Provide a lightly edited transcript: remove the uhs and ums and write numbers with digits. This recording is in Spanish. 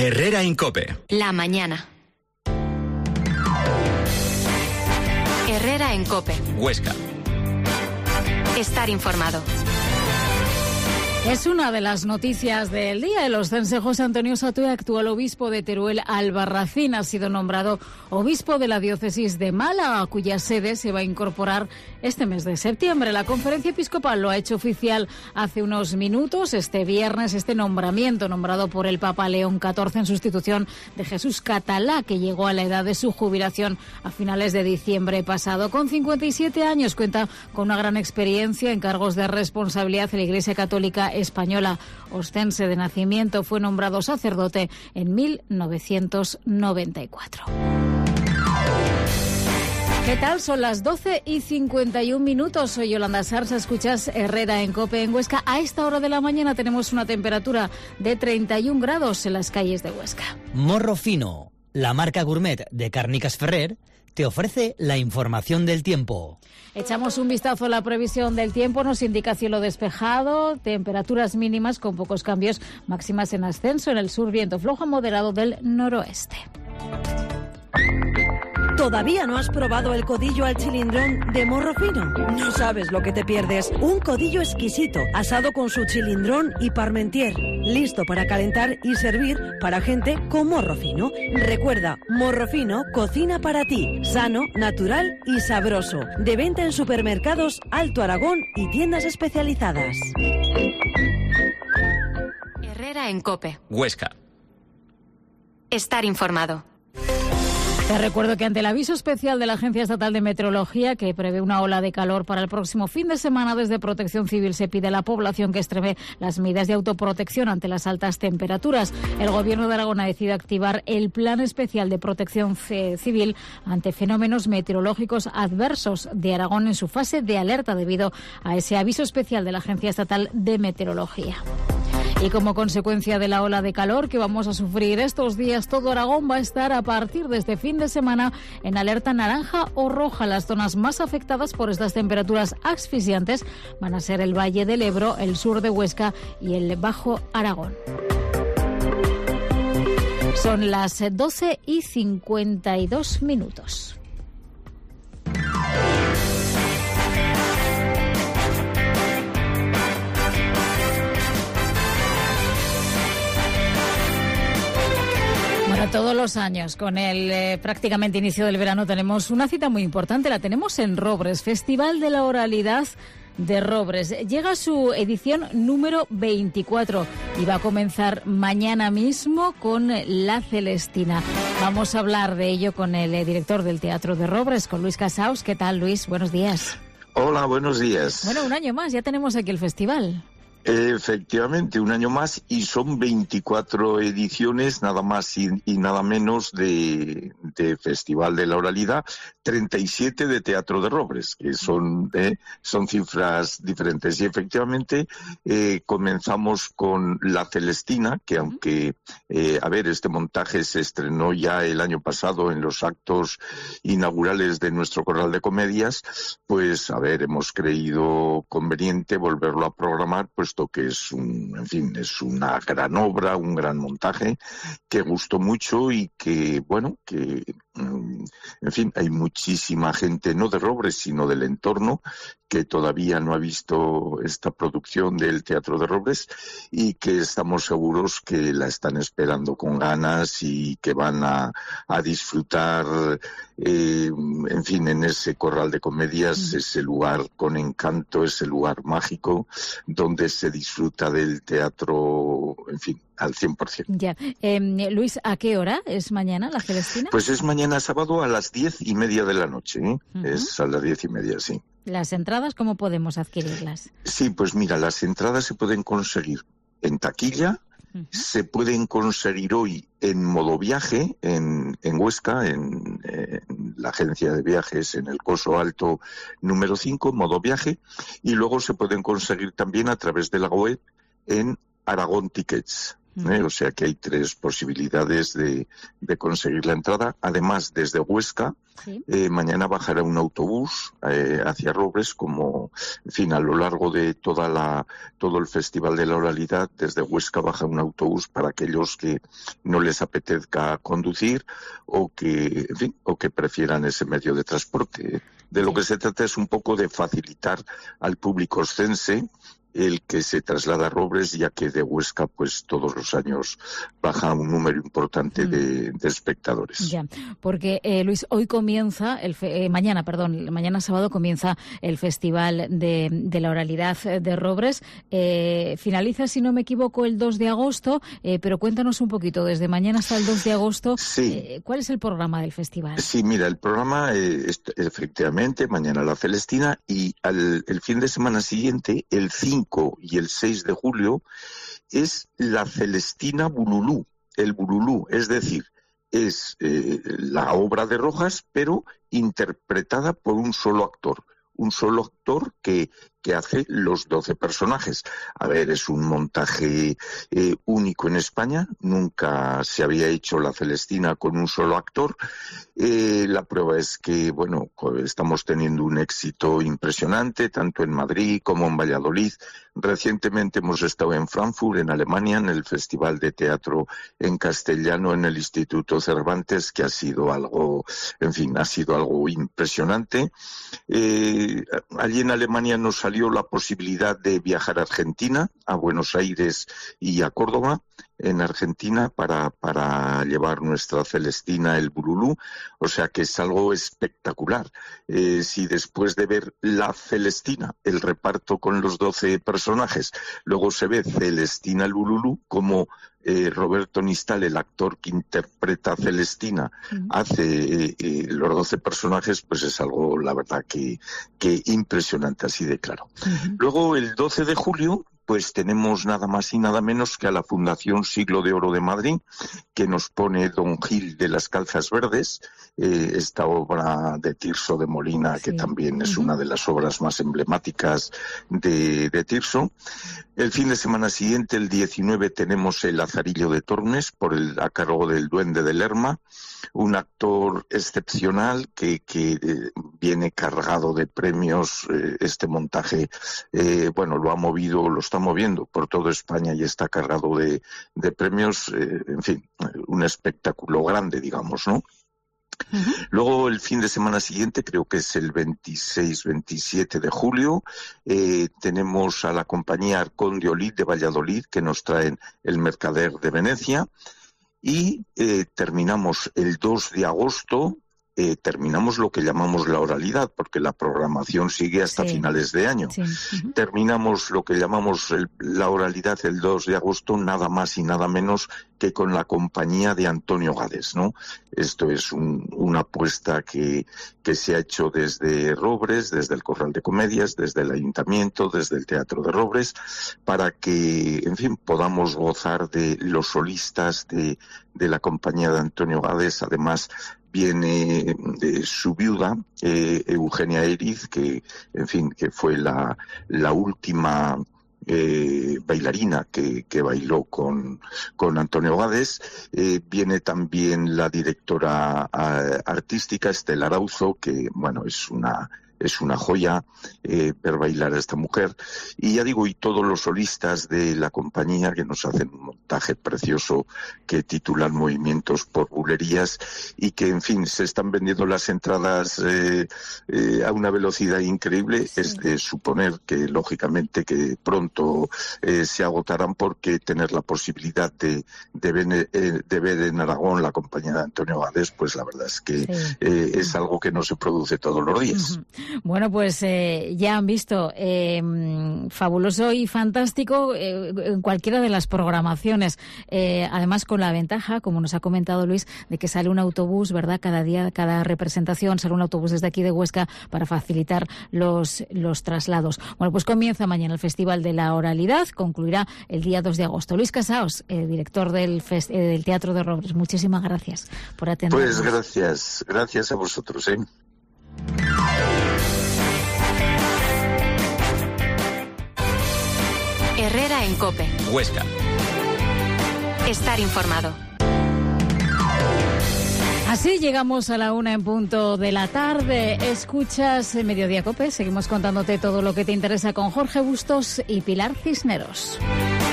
Herrera en COPE. La mañana. Herrera en COPE. Huesca. Estar informado. Es una de las noticias del día. El oscense José Antonio Satoe, actual obispo de Teruel Albarracín, ha sido nombrado obispo de la diócesis de Málaga, cuya sede se va a incorporar este mes de septiembre. La conferencia episcopal lo ha hecho oficial hace unos minutos, este viernes, este nombramiento nombrado por el Papa León XIV en sustitución de Jesús Catalá, que llegó a la edad de su jubilación a finales de diciembre pasado. Con 57 años cuenta con una gran experiencia en cargos de responsabilidad en la Iglesia Católica Española. Oscense de nacimiento, fue nombrado sacerdote en 1994. ¿Qué tal? Son las 12:51. Soy Yolanda Sarsa, escuchas Herrera en COPE en Huesca. A esta hora de la mañana tenemos una temperatura de 31 grados en las calles de Huesca. Morro Fino, la marca gourmet de Càrniques Ferrer, te ofrece la información del tiempo. Echamos un vistazo a la previsión del tiempo. Nos indica cielo despejado, temperaturas mínimas con pocos cambios, máximas en ascenso. En el sur, viento flojo a moderado del noroeste. ¿Todavía no has probado el codillo al chilindrón de Morro Fino? No sabes lo que te pierdes. Un codillo exquisito, asado con su chilindrón y parmentier, listo para calentar y servir para gente con morro fino. Recuerda, Morro Fino cocina para ti, sano, natural y sabroso. De venta en supermercados Alto Aragón y tiendas especializadas. Herrera en COPE. Huesca. Estar informado. Te recuerdo que ante el aviso especial de la Agencia Estatal de Meteorología, que prevé una ola de calor para el próximo fin de semana, desde Protección Civil se pide a la población que extreme las medidas de autoprotección ante las altas temperaturas. El Gobierno de Aragón ha decidido activar el Plan Especial de Protección Civil ante fenómenos meteorológicos adversos de Aragón en su fase de alerta debido a ese aviso especial de la Agencia Estatal de Meteorología. Y como consecuencia de la ola de calor que vamos a sufrir estos días, todo Aragón va a estar a partir de este fin de semana en alerta naranja o roja. Las zonas más afectadas por estas temperaturas asfixiantes van a ser el Valle del Ebro, el sur de Huesca y el Bajo Aragón. Son las 12:52. Todos los años, con el prácticamente inicio del verano, tenemos una cita muy importante. La tenemos en Robres, Festival de la Oralidad de Robres. Llega a su edición número 24 y va a comenzar mañana mismo con La Celestina. Vamos a hablar de ello con el director del Teatro de Robres, con Luis Casaus. ¿Qué tal, Luis? Buenos días. Hola, buenos días. Bueno, un año más, ya tenemos aquí el festival. Efectivamente, un año más y son 24 ediciones, nada más y nada menos de Festival de la Oralidad, 37 de Teatro de Robres, que son cifras diferentes. Y efectivamente comenzamos con La Celestina, que aunque, este montaje se estrenó ya el año pasado en los actos inaugurales de nuestro Corral de Comedias, pues, hemos creído conveniente volverlo a programar, puesto que es una gran obra, un gran montaje que gustó mucho y que, hay muchísima gente, no de Robres, sino del entorno, que todavía no ha visto esta producción del Teatro de Robres y que estamos seguros que la están esperando con ganas y que van a disfrutar, en ese Corral de Comedias, ese lugar con encanto, ese lugar mágico donde se disfruta del teatro, al 100%. Ya. Luis, ¿a qué hora es mañana La Celestina? Pues es mañana sábado a las 10:30 de la noche, ¿eh? Es a las 10:30, sí. ¿Las entradas cómo podemos adquirirlas? Sí, pues mira, las entradas se pueden conseguir en taquilla, se pueden conseguir hoy en Modo Viaje, en Huesca, en la agencia de viajes, en el Coso Alto número 5, Modo Viaje, y luego se pueden conseguir también a través de la web en Aragón Tickets. O sea que hay 3 posibilidades de conseguir la entrada. Además, desde Huesca, mañana bajará un autobús hacia Robres, como, en fin, a lo largo de todo el Festival de la Oralidad, desde Huesca baja un autobús para aquellos que no les apetezca conducir o que, en fin, o que prefieran ese medio de transporte. De lo que se trata es un poco de facilitar al público oscense el que se traslada a Robres, ya que de Huesca pues todos los años baja un número importante de espectadores. Ya, porque Luis, hoy comienza, mañana sábado comienza el Festival de la Oralidad de Robres. Finaliza, si no me equivoco, el 2 de agosto, pero cuéntanos un poquito, desde mañana hasta el 2 de agosto, ¿cuál es el programa del festival? Sí, mira, el programa efectivamente, mañana la Celestina, y el fin de semana siguiente, el 5 y el 6 de julio, es la Celestina Bululú, el Bululú, es decir, es la obra de Rojas, pero interpretada por un solo actor que hace los 12 personajes. A ver, es un montaje único en España, nunca se había hecho la Celestina con un solo actor. La prueba es que, bueno, estamos teniendo un éxito impresionante, tanto en Madrid como en Valladolid. Recientemente hemos estado en Frankfurt, en Alemania, en el Festival de Teatro en Castellano, en el Instituto Cervantes, que ha sido algo, en fin, ha sido algo impresionante. Allí en Alemania nos salió la posibilidad de viajar a Argentina, a Buenos Aires y a Córdoba, en Argentina, para llevar nuestra Celestina, el Bululú. O sea que es algo espectacular. Si después de ver la Celestina, el reparto con los 12 personajes, luego se ve Celestina, el Bululú, como Roberto Nistal, el actor que interpreta a Celestina, hace los 12 personajes, pues es algo, la verdad, que impresionante, así de claro. Luego, el 12 de julio, pues tenemos nada más y nada menos que a la Fundación Siglo de Oro de Madrid, que nos pone Don Gil de las Calzas Verdes, esta obra de Tirso de Molina, que también es una de las obras más emblemáticas de Tirso. El fin de semana siguiente, el 19, tenemos el Lazarillo de Tormes, a cargo del Duende de Lerma, un actor excepcional que viene cargado de premios. Este montaje, lo está moviendo por toda España y está cargado de premios, en fin, un espectáculo grande, digamos, ¿no? Luego, el fin de semana siguiente, creo que es el 26-27 de julio, tenemos a la compañía Arcón de Olid de Valladolid, que nos traen El Mercader de Venecia, y terminamos el 2 de agosto, terminamos lo que llamamos la oralidad, porque la programación sigue hasta finales de año. Terminamos lo que llamamos la oralidad el 2 de agosto, nada más y nada menos que con la compañía de Antonio Gades, ¿no? Esto es una apuesta que se ha hecho desde Robres, desde el Corral de Comedias, desde el Ayuntamiento, desde el Teatro de Robres, para que, en fin, podamos gozar de los solistas de la compañía de Antonio Gades. Además, viene su viuda, Eugenia Eriz, que, en fin, que fue la última bailarina que bailó con Antonio Gades. Viene también la directora artística, Estela Arauzo, que, bueno, es una joya ver bailar a esta mujer. Y ya digo, y todos los solistas de la compañía, que nos hacen un montaje precioso que titulan Movimientos por Bulerías, y que, en fin, se están vendiendo las entradas a una velocidad increíble. Es de suponer que, lógicamente, que pronto se agotarán, porque tener la posibilidad de ver en Aragón la compañía de Antonio Gades, pues la verdad es que es algo que no se produce todos los días. Bueno, pues ya han visto, fabuloso y fantástico en cualquiera de las programaciones. Además, con la ventaja, como nos ha comentado Luis, de que sale un autobús, ¿verdad? Cada día, cada representación, sale un autobús desde aquí de Huesca para facilitar los traslados. Bueno, pues comienza mañana el Festival de la Oralidad, concluirá el día 2 de agosto. Luis Casaos, director del Teatro de Robres, muchísimas gracias por atendernos. Pues gracias a vosotros, Herrera en COPE. Huesca. Estar informado. Así llegamos a la 1 en punto de la tarde. Escuchas Mediodía Cope. Seguimos contándote todo lo que te interesa con Jorge Bustos y Pilar Cisneros.